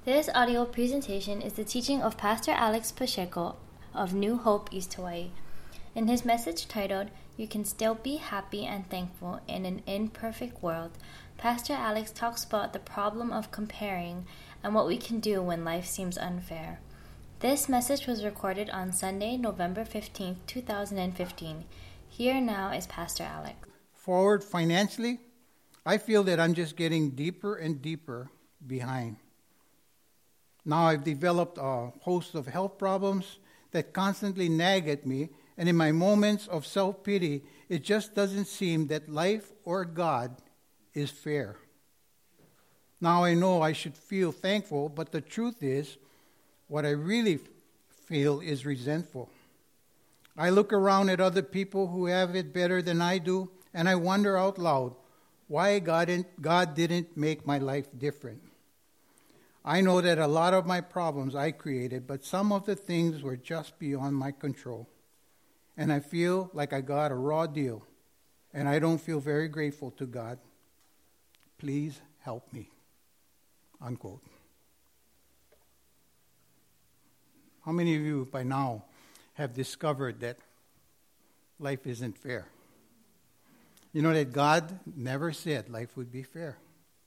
This audio presentation is the teaching of Pastor Alex Pacheco of New Hope, East Hawaii. In his message titled, You Can Still Be Happy and Thankful in an Imperfect World, Pastor Alex talks about the problem of comparing and what we can do when life seems unfair. This message was recorded on Sunday, November 15, 2015. Here now is Pastor Alex. Forward financially, I feel that I'm just getting deeper and deeper behind. Now I've developed a host of health problems that constantly nag at me, and in my moments of self-pity, it just doesn't seem that life or God is fair. Now I know I should feel thankful, but the truth is, what I really feel is resentful. I look around at other people who have it better than I do, and I wonder out loud why God didn't make my life different. I know that a lot of my problems I created, but some of the things were just beyond my control. And I feel like I got a raw deal, and I don't feel very grateful to God. Please help me. Unquote. How many of you by now have discovered that life isn't fair? You know that God never said life would be fair.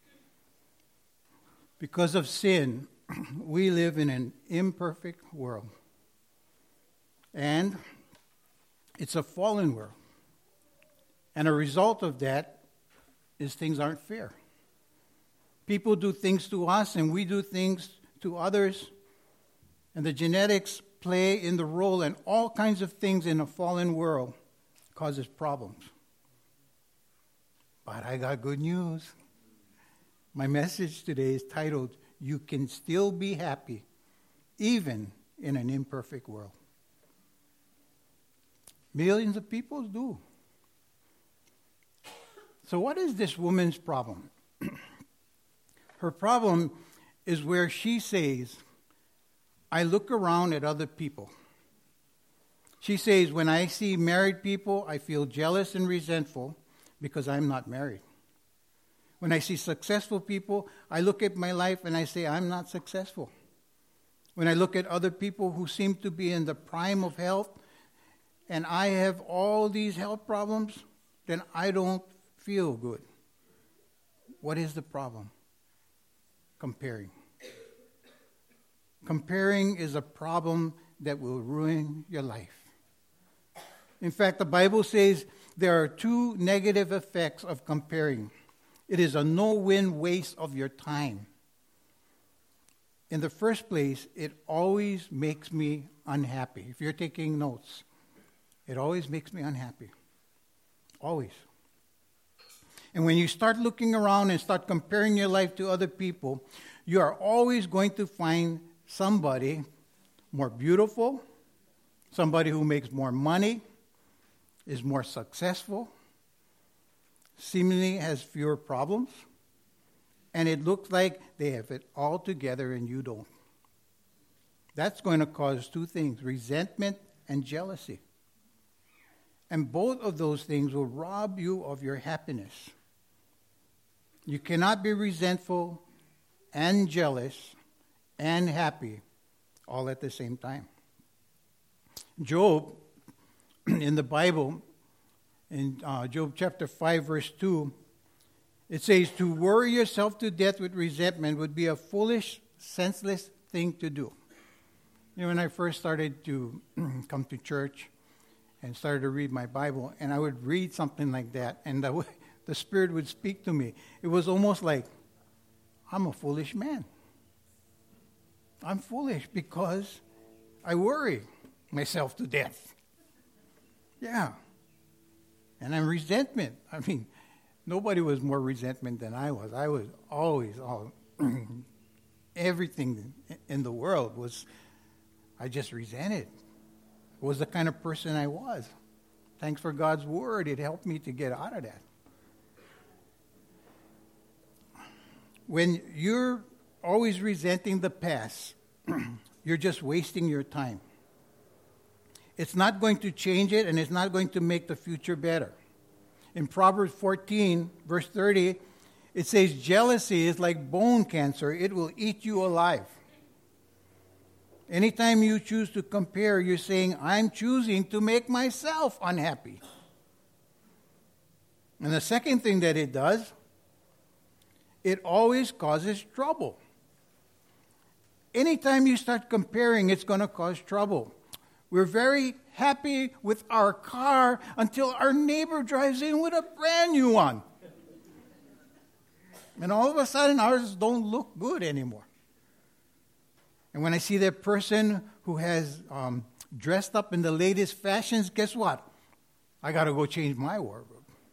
Because of sin, we live in an imperfect world. And it's a fallen world. And a result of that is things aren't fair. People do things to us and we do things to others. And the genetics play in the role, and all kinds of things in a fallen world causes problems. But I got good news. My message today is titled, You Can Still Be Happy, Even in an Imperfect World. Millions of people do. So what is this woman's problem? Her problem is where she says, I look around at other people. She says, when I see married people, I feel jealous and resentful because I'm not married. When I see successful people, I look at my life and I say, I'm not successful. When I look at other people who seem to be in the prime of health, and I have all these health problems, then I don't feel good. What is the problem? Comparing. Comparing is a problem that will ruin your life. In fact, the Bible says there are two negative effects of comparing. It is a no-win waste of your time. In the first place, it always makes me unhappy. If you're taking notes, it always makes me unhappy. Always. And when you start looking around and start comparing your life to other people, you are always going to find somebody more beautiful, somebody who makes more money, is more successful, seemingly has fewer problems, and it looks like they have it all together and you don't. That's going to cause two things, resentment and jealousy. And both of those things will rob you of your happiness. You cannot be resentful and jealous and happy all at the same time. Job, in the Bible, in Job chapter 5, verse 2, it says, to worry yourself to death with resentment would be a foolish, senseless thing to do. You know, when I first started to come to church and started to read my Bible, and I would read something like that, and the Spirit would speak to me. It was almost like, I'm a foolish man. I'm foolish because I worry myself to death. Yeah. And I'm resentment. I mean, nobody was more resentment than I was. I was always, everything in the world was, I just resented. It was the kind of person I was. Thanks for God's word. It helped me to get out of that. When you're always resenting the past, you're just wasting your time. It's not going to change it, and it's not going to make the future better. In Proverbs 14, verse 30, It says jealousy is like bone cancer. It will eat you alive. Anytime you choose to compare, you're saying, I'm choosing to make myself unhappy. And the second thing that it does, it always causes trouble. Anytime you start comparing, it's going to cause trouble. We're very happy with our car until our neighbor drives in with a brand new one. And all of a sudden, ours don't look good anymore. And when I see that person who has dressed up in the latest fashions, guess what? I got to go change my wardrobe.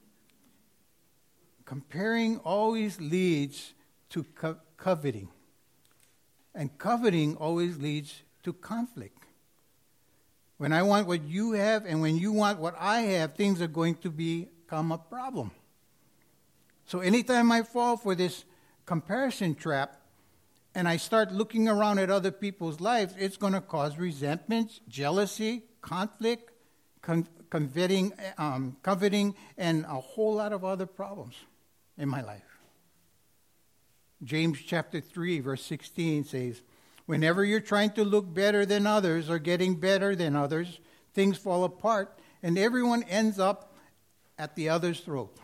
Comparing always leads to coveting. And coveting always leads to conflict. When I want what you have and when you want what I have, things are going to become a problem. So anytime I fall for this comparison trap and I start looking around at other people's lives, it's going to cause resentment, jealousy, conflict, coveting, and a whole lot of other problems in my life. James chapter 3, verse 16 says, whenever you're trying to look better than others or getting better than others, things fall apart and everyone ends up at the other's throat.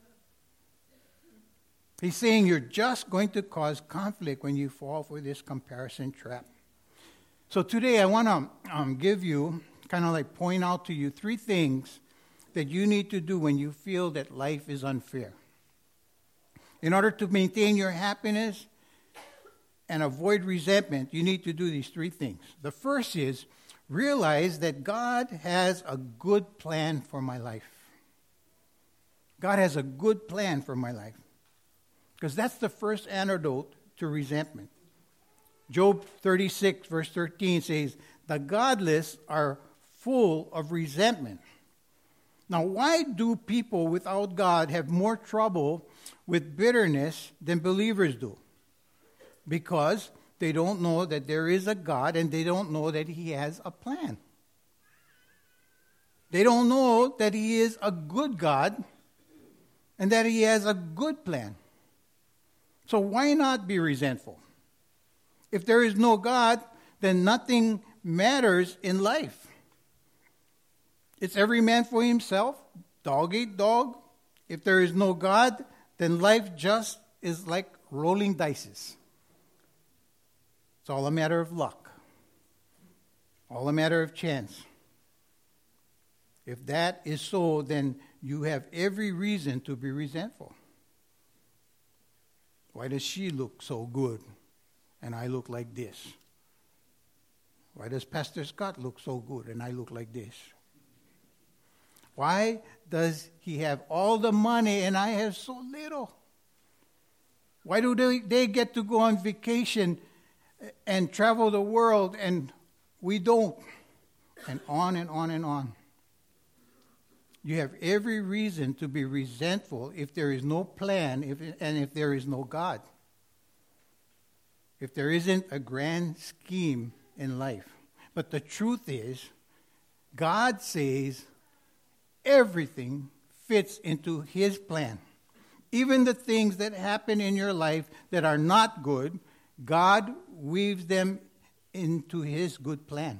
He's saying you're just going to cause conflict when you fall for this comparison trap. So today I want to give you, kind of like point out to you 3 things that you need to do when you feel that life is unfair. In order to maintain your happiness and avoid resentment, you need to do these 3 things. The first is realize that God has a good plan for my life. God has a good plan for my life. Because that's the first antidote to resentment. Job 36, verse 13 says, the godless are full of resentment. Now, why do people without God have more trouble with bitterness than believers do? Because they don't know that there is a God and they don't know that He has a plan. They don't know that He is a good God and that He has a good plan. So why not be resentful? If there is no God, then nothing matters in life. It's every man for himself, dog eat dog. If there is no God, then life just is like rolling dice. It's all a matter of luck, all a matter of chance. If that is so, then you have every reason to be resentful. Why does she look so good and I look like this? Why does Pastor Scott look so good and I look like this? Why does he have all the money and I have so little? Why do they get to go on vacation and travel the world and we don't? And on and on and on. You have every reason to be resentful if there is no plan and if there is no God. If there isn't a grand scheme in life. But the truth is, God says everything fits into His plan. Even the things that happen in your life that are not good, God weaves them into His good plan.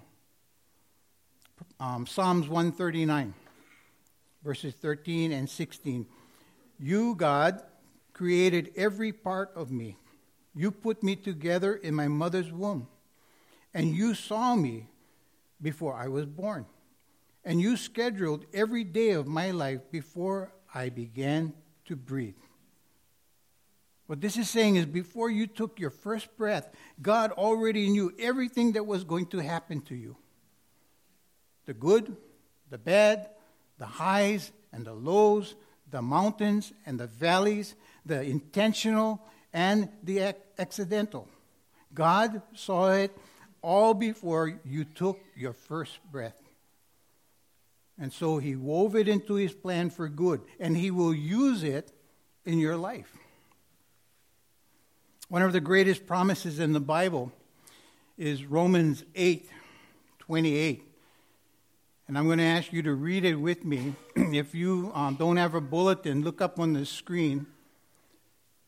Psalms 139. Verses 13 and 16. You, God, created every part of me. You put me together in my mother's womb. And you saw me before I was born. And you scheduled every day of my life before I began to breathe. What this is saying is before you took your first breath, God already knew everything that was going to happen to you. The good, the bad, the highs and the lows, the mountains and the valleys, the intentional and the accidental. God saw it all before you took your first breath. And so He wove it into His plan for good, and He will use it in your life. One of the greatest promises in the Bible is Romans 8:28. And I'm going to ask you to read it with me. If you don't have a bulletin, look up on the screen.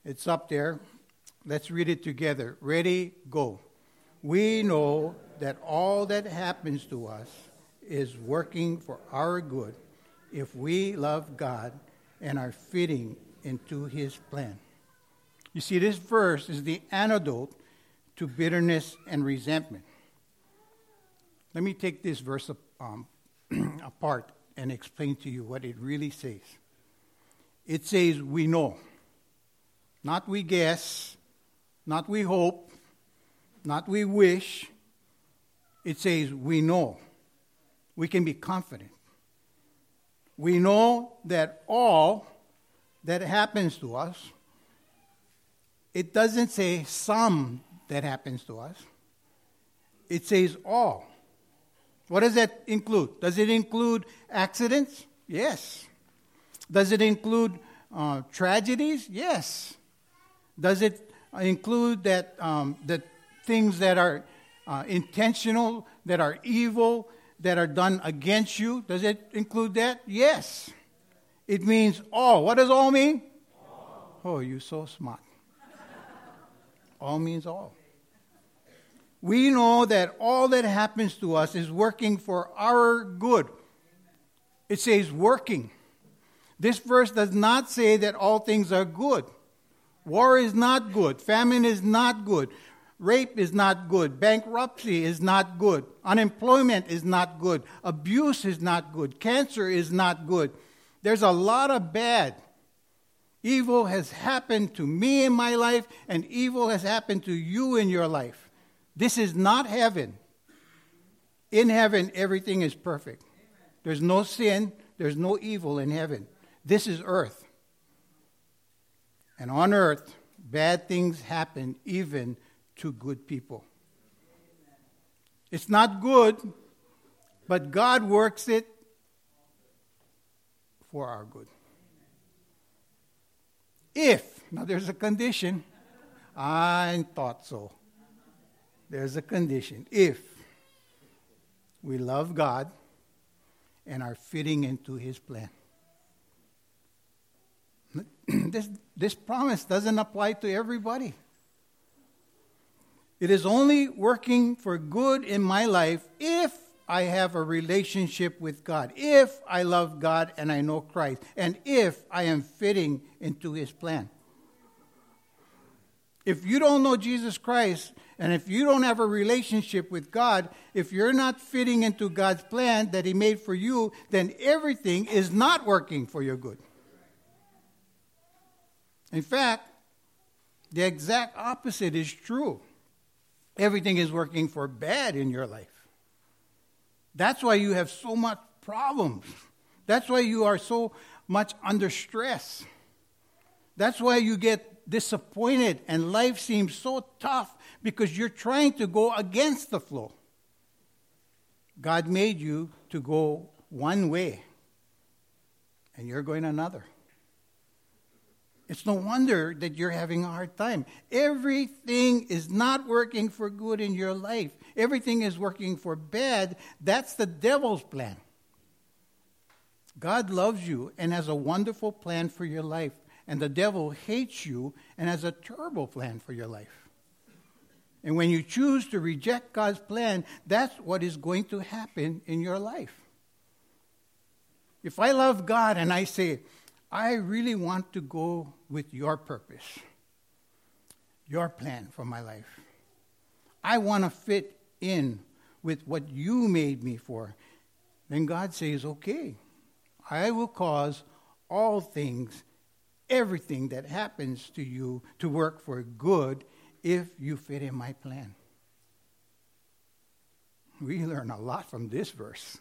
It's up there. Let's read it together. Ready, go. We know that all that happens to us is working for our good if we love God and are fitting into His plan. You see, this verse is the antidote to bitterness and resentment. Let me take this verse apart and explain to you what it really says. It says we know, not we guess, not we hope, not we wish. It says we know. We can be confident. We know that all that happens to us, it doesn't say some that happens to us. It says all. What does that include? Does it include accidents? Yes. Does it include tragedies? Yes. Does it include that the things that are intentional, that are evil, that are done against you? Does it include that? Yes. It means all. What does all mean? All. Oh, you're so smart. All means all. We know that all that happens to us is working for our good. It says working. This verse does not say that all things are good. War is not good. Famine is not good. Rape is not good. Bankruptcy is not good. Unemployment is not good. Abuse is not good. Cancer is not good. There's a lot of bad. Evil has happened to me in my life, and evil has happened to you in your life. This is not heaven. In heaven, everything is perfect. There's no sin. There's no evil in heaven. This is earth. And on earth, bad things happen even to good people. It's not good, but God works it for our good. If, now there's a condition, I thought so. There's a condition. If we love God and are fitting into His plan. This promise doesn't apply to everybody. It is only working for good in my life if I have a relationship with God, if I love God and I know Christ, and if I am fitting into His plan. If you don't know Jesus Christ, and if you don't have a relationship with God, if you're not fitting into God's plan that He made for you, then everything is not working for your good. In fact, the exact opposite is true. Everything is working for bad in your life. That's why you have so much problems. That's why you are so much under stress. That's why you get disappointed and life seems so tough because you're trying to go against the flow. God made you to go one way, and you're going another. It's no wonder that you're having a hard time. Everything is not working for good in your life. Everything is working for bad. That's the devil's plan. God loves you and has a wonderful plan for your life. And the devil hates you and has a terrible plan for your life. And when you choose to reject God's plan, that's what is going to happen in your life. If I love God and I say, I really want to go with your purpose, your plan for my life. I want to fit in with what you made me for. Then God says, okay, I will cause all things, everything that happens to you to work for good if you fit in my plan. We learn a lot from this verse.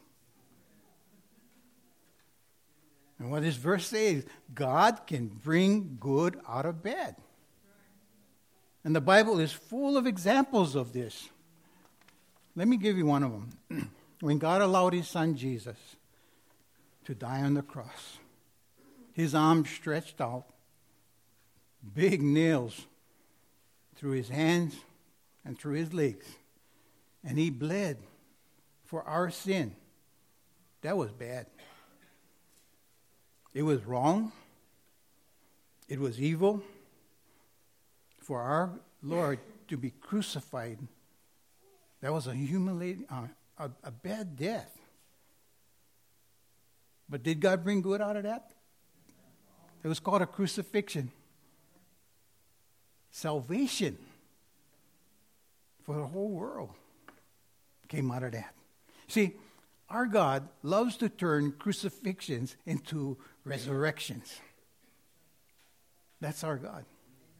And what this verse says, God can bring good out of bad. And the Bible is full of examples of this. Let me give you one of them. When God allowed His Son Jesus to die on the cross, His arms stretched out, big nails through His hands and through His legs, and He bled for our sin. That was bad. It was wrong. It was evil. for our Lord to be crucified, that was a humiliating, a bad death. But did God bring good out of that? It was called a crucifixion. Salvation for the whole world came out of that. See, our God loves to turn crucifixions into resurrections. That's our God.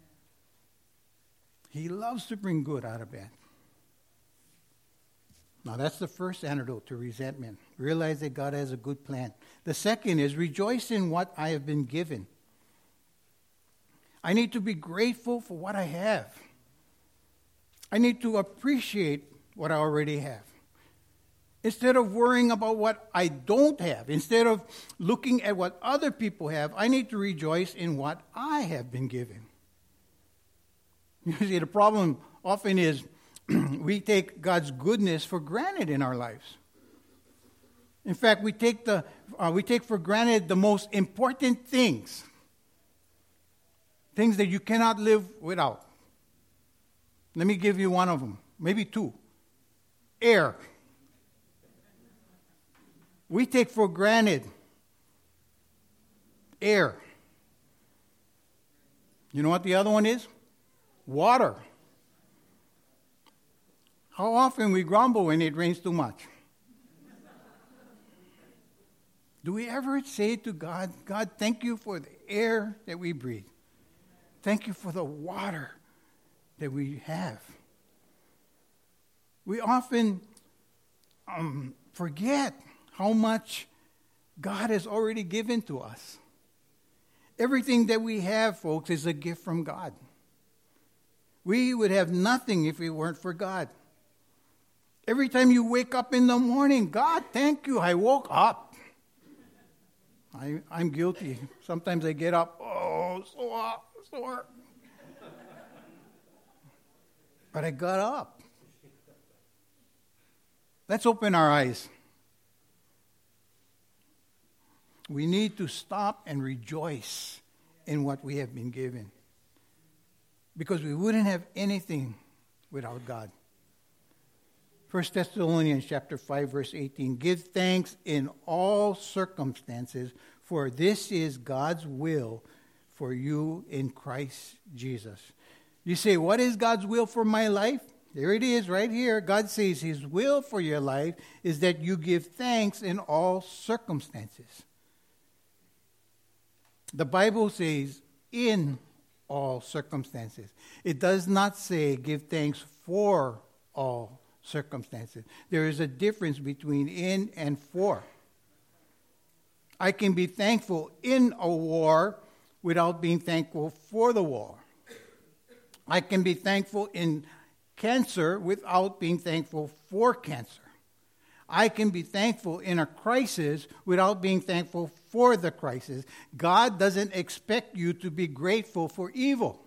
He loves to bring good out of bad. Now, that's the first antidote to resentment. Realize that God has a good plan. The second is rejoice in what I have been given. I need to be grateful for what I have. I need to appreciate what I already have. Instead of worrying about what I don't have, instead of looking at what other people have, I need to rejoice in what I have been given. You see, the problem often is we take God's goodness for granted in our lives. In fact, we take for granted the most important things that you cannot live without. Let me give you one of them, maybe two. Air. We take for granted air. You know what the other one is? Water. How often we grumble when it rains too much? Do we ever say to God, God, thank you for the air that we breathe. Thank you for the water that we have. We often forget how much God has already given to us. Everything that we have, folks, is a gift from God. We would have nothing if it weren't for God. Every time you wake up in the morning, God, thank you, I woke up. I'm guilty. Sometimes I get up, so sore. But I got up. Let's open our eyes. We need to stop and rejoice in what we have been given. Because we wouldn't have anything without God. 1 Thessalonians chapter 5, verse 18. Give thanks in all circumstances, for this is God's will for you in Christ Jesus. You say, what is God's will for my life? There it is right here. God says his will for your life is that you give thanks in all circumstances. The Bible says in all circumstances. It does not say give thanks for all circumstances. There is a difference between in and for. I can be thankful in a war without being thankful for the war. I can be thankful in cancer without being thankful for cancer. I can be thankful in a crisis without being thankful for the crisis. God doesn't expect you to be grateful for evil.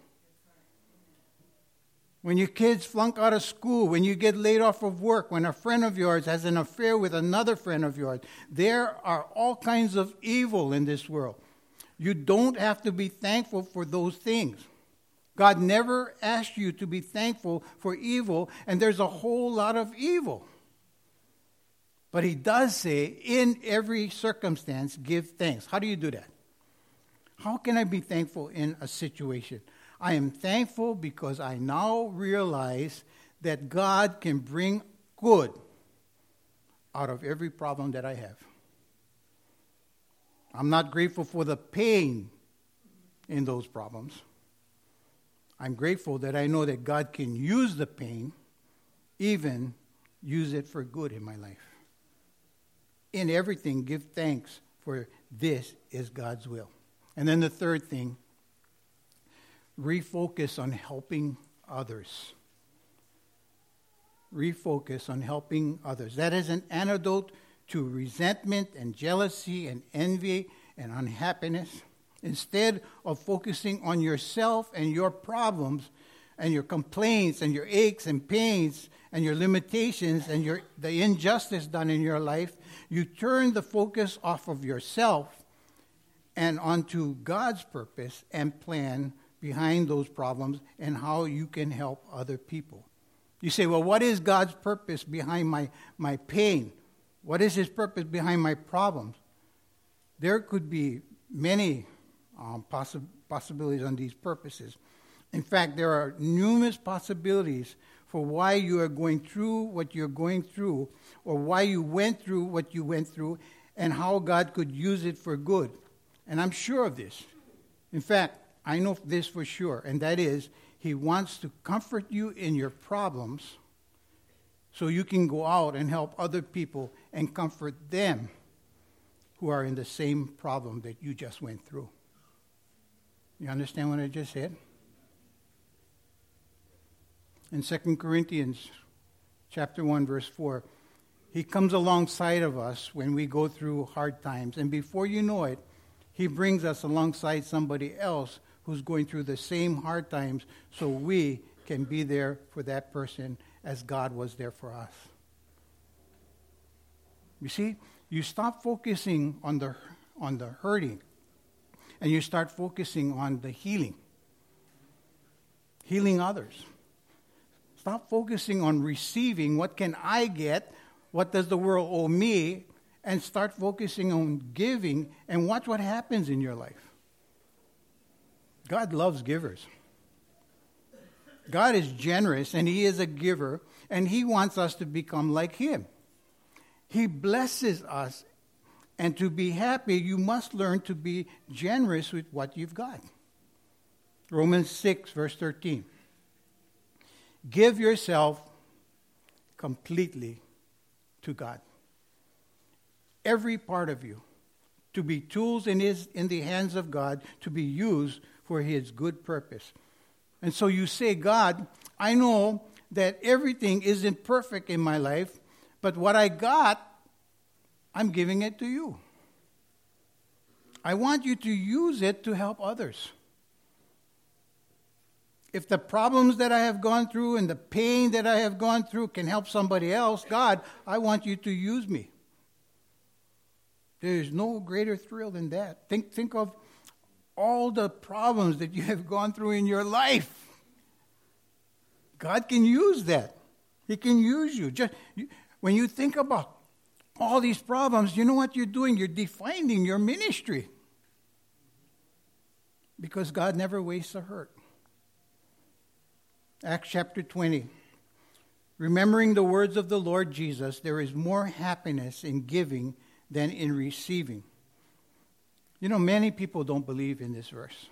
When your kids flunk out of school, when you get laid off of work, when a friend of yours has an affair with another friend of yours, there are all kinds of evil in this world. You don't have to be thankful for those things. God never asked you to be thankful for evil, and there's a whole lot of evil. But he does say, in every circumstance, give thanks. How do you do that? How can I be thankful in a situation? I am thankful because I now realize that God can bring good out of every problem that I have. I'm not grateful for the pain in those problems. I'm grateful that I know that God can use the pain, even use it for good in my life. In everything, give thanks, for this is God's will. And then the third thing, refocus on helping others. Refocus on helping others. That is an antidote to resentment and jealousy and envy and unhappiness. Instead of focusing on yourself and your problems and your complaints and your aches and pains and your limitations and the injustice done in your life, you turn the focus off of yourself and onto God's purpose and plan behind those problems and how you can help other people. You say, well, what is God's purpose behind my pain? What is his purpose behind my problems? There could be many possibilities on these purposes. In fact, there are numerous possibilities for why you are going through what you're going through, or why you went through what you went through, and how God could use it for good. And I'm sure of this. In fact, I know this for sure, and that is, he wants to comfort you in your problems so you can go out and help other people and comfort them who are in the same problem that you just went through. You understand what I just said? In 2 Corinthians chapter 1, verse 4, he comes alongside of us when we go through hard times, and before you know it, he brings us alongside somebody else who's going through the same hard times so we can be there for that person as God was there for us. You see, you stop focusing on the hurting, and you start focusing on the healing others. Stop focusing on receiving, what can I get, what does the world owe me, and start focusing on giving, and watch what happens in your life. God loves givers. God is generous, and he is a giver, and he wants us to become like him. He blesses us, and to be happy, you must learn to be generous with what you've got. Romans 6, verse 13. Give yourself completely to God. Every part of you, to be tools in the hands of God, to be used for his good purpose. And so you say, God, I know that everything isn't perfect in my life, but what I got, I'm giving it to you. I want you to use it to help others. If the problems that I have gone through and the pain that I have gone through can help somebody else, God, I want you to use me. There is no greater thrill than that. Think of all the problems that you have gone through in your life. God can use that. He can use you. When you think about all these problems, you know what you're doing? You're defining your ministry. Because God never wastes a hurt. Acts chapter 20. Remembering the words of the Lord Jesus, there is more happiness in giving than in receiving. You know, many people don't believe in this verse.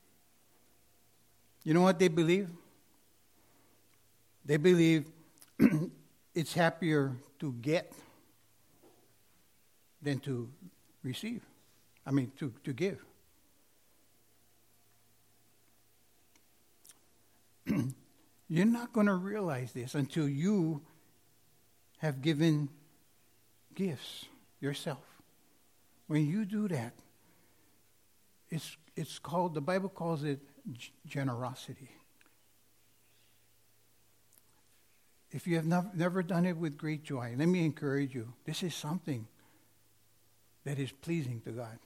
You know what they believe? They believe it's happier to get than to receive. To give. You're not going to realize this until you have given gifts yourself. When you do that, it's called, the Bible calls it generosity. If you have never done it with great joy, let me encourage you. This is something that is pleasing to God.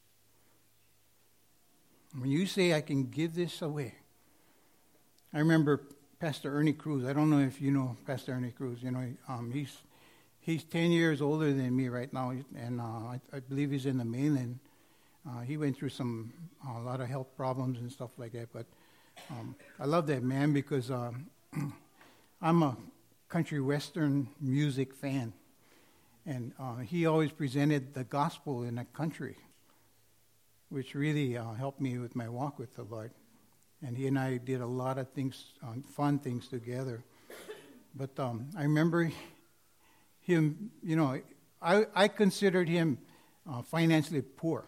When you say, I can give this away. I remember Pastor Ernie Cruz. I don't know if you know Pastor Ernie Cruz. You know, he's 10 years older than me right now, and I believe he's in the mainland. He went through a lot of health problems and stuff like that. But I love that man because I'm a country western music fan, and he always presented the gospel in the country, which really helped me with my walk with the Lord. And he and I did a lot of things, fun things together. But I remember him, you know, I considered him financially poor.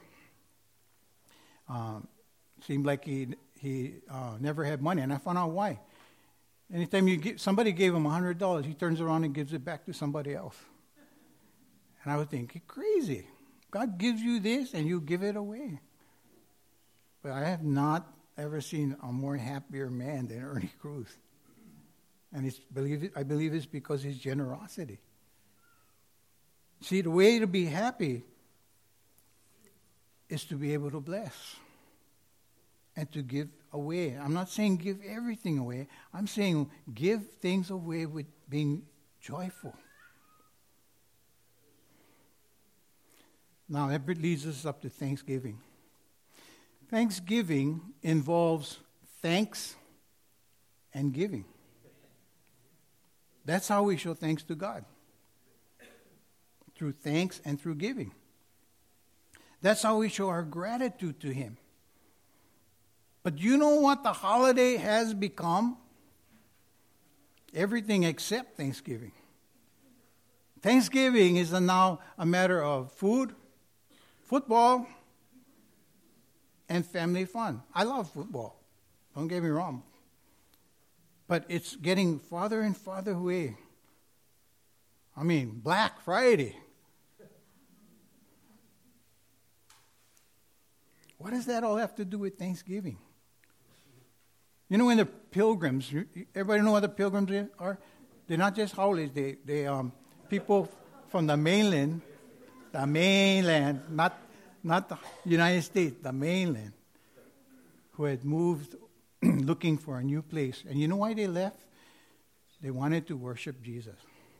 Seemed like he never had money, and I found out why. Anytime somebody gave him $100, he turns around and gives it back to somebody else. And I was thinking, crazy. God gives you this, and you give it away. But I have not ever seen a more happier man than Ernie Cruz. And I believe it's because of his generosity. See, the way to be happy is to be able to bless. and to give away. I'm not saying give everything away. I'm saying give things away with being joyful. Now, that leads us up to Thanksgiving. Thanksgiving involves thanks and giving. That's how we show thanks to God. Through thanks and through giving. That's how we show our gratitude to Him. But you know what the holiday has become? Everything except Thanksgiving. Thanksgiving is now a matter of food, football, and family fun. I love football. Don't get me wrong. But it's getting farther and farther away. I mean, Black Friday. What does that all have to do with Thanksgiving? You know, when the pilgrims, everybody know what the pilgrims are? They're not just holidays. They people from the mainland, not the United States, the mainland, who had moved looking for a new place. And you know why they left? They wanted to worship Jesus.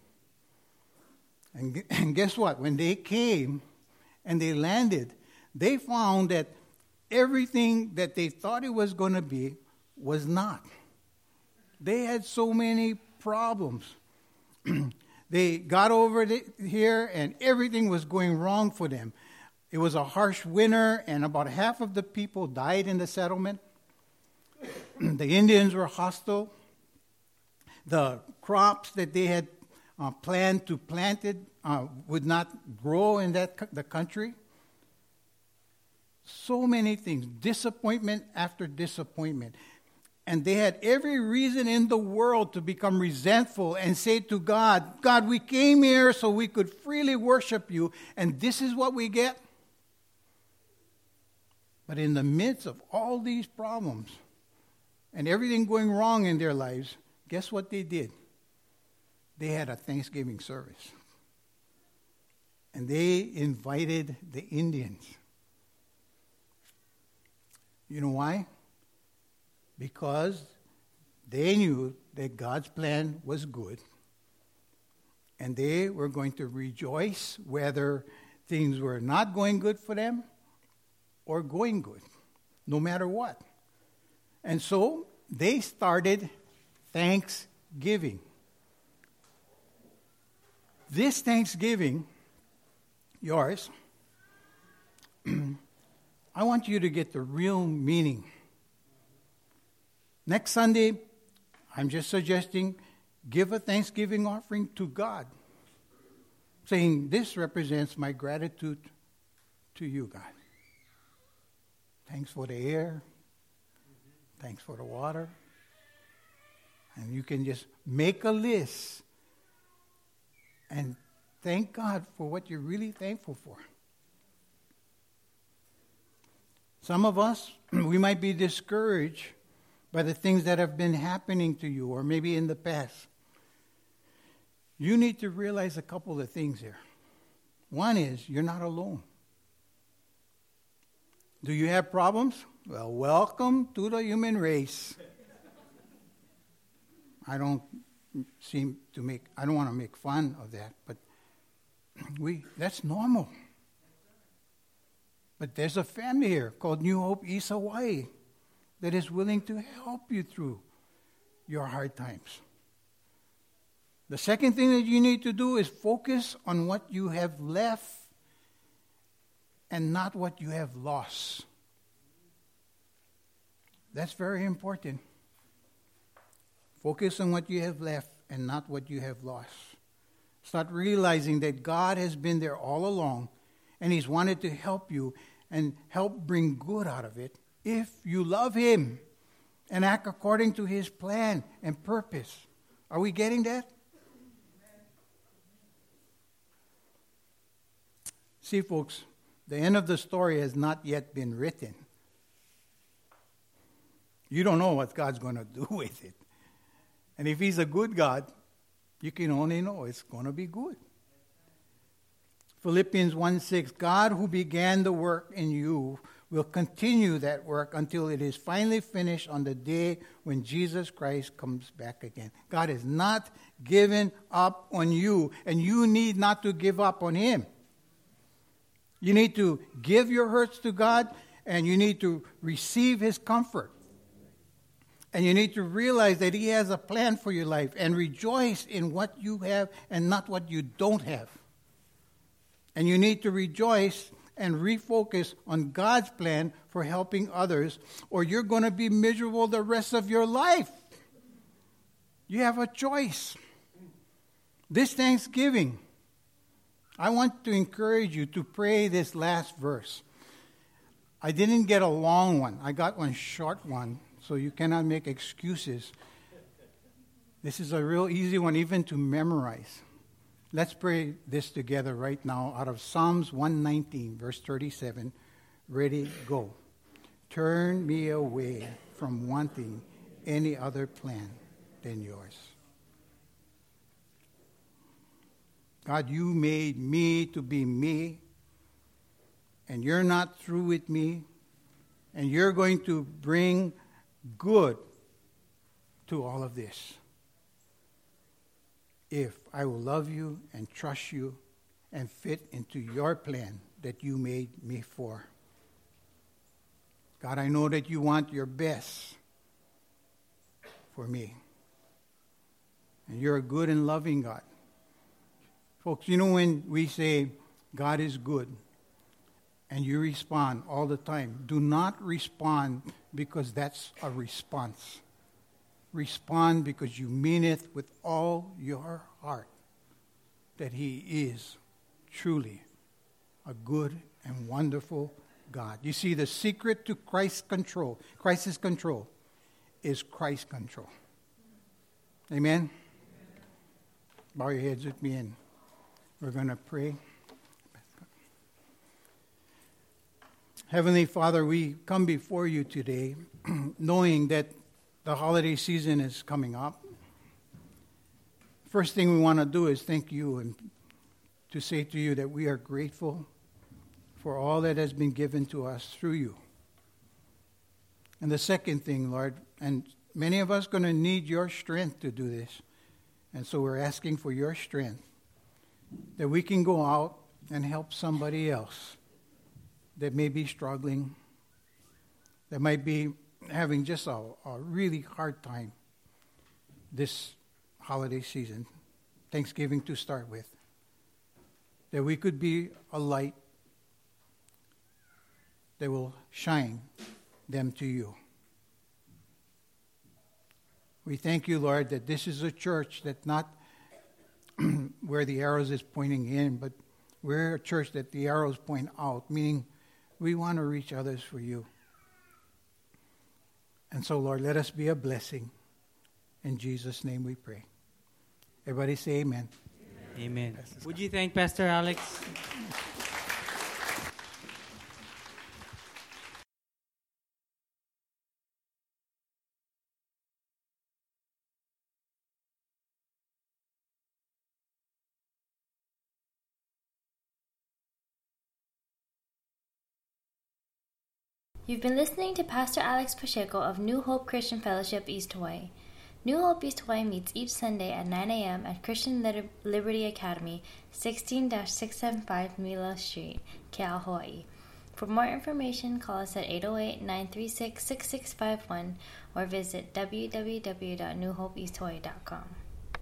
And guess what? When they came and they landed, they found that everything that they thought it was going to be was not. They had so many problems. They got over here and everything was going wrong for them. It was a harsh winter and about half of the people died in the settlement. The Indians were hostile. The crops that they had planned to plant would not grow in the country. So many things, disappointment after disappointment. And they had every reason in the world to become resentful and say to God, God, we came here so we could freely worship you, and this is what we get? But in the midst of all these problems and everything going wrong in their lives, guess what they did? They had a Thanksgiving service. And they invited the Indians. You know why? Because they knew that God's plan was good. And they were going to rejoice whether things were not going good for them or going good, no matter what. And so they started Thanksgiving. This Thanksgiving, yours, I want you to get the real meaning. Next Sunday, I'm just suggesting give a Thanksgiving offering to God, saying this represents my gratitude to you, God. Thanks for the air. Thanks for the water. And you can just make a list and thank God for what you're really thankful for. Some of us, we might be discouraged by the things that have been happening to you, or maybe in the past. You need to realize a couple of things here. One is, you're not alone. Do you have problems? Well, welcome to the human race. I don't want to make fun of that, but that's normal. But there's a family here called New Hope East Hawaii that is willing to help you through your hard times. The second thing that you need to do is focus on what you have left and not what you have lost. That's very important. Focus on what you have left and not what you have lost. Start realizing that God has been there all along and He's wanted to help you and help bring good out of it if you love Him and act according to His plan and purpose. Are we getting that? See, folks, the end of the story has not yet been written. You don't know what God's going to do with it. And if He's a good God, you can only know it's going to be good. Philippians 1:6, God who began the work in you will continue that work until it is finally finished on the day when Jesus Christ comes back again. God has not given up on you, and you need not to give up on Him. You need to give your hurts to God, and you need to receive His comfort. And you need to realize that He has a plan for your life, and rejoice in what you have and not what you don't have. And you need to rejoice and refocus on God's plan for helping others, or you're going to be miserable the rest of your life. You have a choice. This Thanksgiving, I want to encourage you to pray this last verse. I didn't get a long one. I got one short one, so you cannot make excuses. This is a real easy one even to memorize. Let's pray this together right now out of Psalms 119, verse 37. Ready, go. Turn me away from wanting any other plan than yours. God, you made me to be me, and you're not through with me, and you're going to bring good to all of this. If I will love you and trust you and fit into your plan that you made me for. God, I know that you want your best for me. And you're a good and loving God. Folks, you know when we say God is good and you respond all the time, do not respond because that's a response. Respond because you mean it with all your heart that He is truly a good and wonderful God. You see, the secret to Christ's control is Christ's control. Amen? Bow your heads with me and we're going to pray. Heavenly Father, we come before you today knowing that the holiday season is coming up. First thing we want to do is thank you and to say to you that we are grateful for all that has been given to us through you. And the second thing, Lord, and many of us are going to need your strength to do this. And so we're asking for your strength that we can go out and help somebody else that may be struggling, that might be having just a really hard time this holiday season, Thanksgiving to start with, that we could be a light that will shine them to you. We thank you, Lord, that this is a church that not where the arrows is pointing in, but we're a church that the arrows point out, meaning we want to reach others for you. And so, Lord, let us be a blessing. In Jesus' name we pray. Everybody say amen. Amen. Would you thank Pastor Alex? You've been listening to Pastor Alex Pacheco of New Hope Christian Fellowship, East Hawaii. New Hope East Hawaii meets each Sunday at 9 a.m. at Christian Liberty Academy, 16-675 Mila Street, Keaau, Hawaii. For more information, call us at 808-936-6651 or visit www.newhopeeasthawaii.com.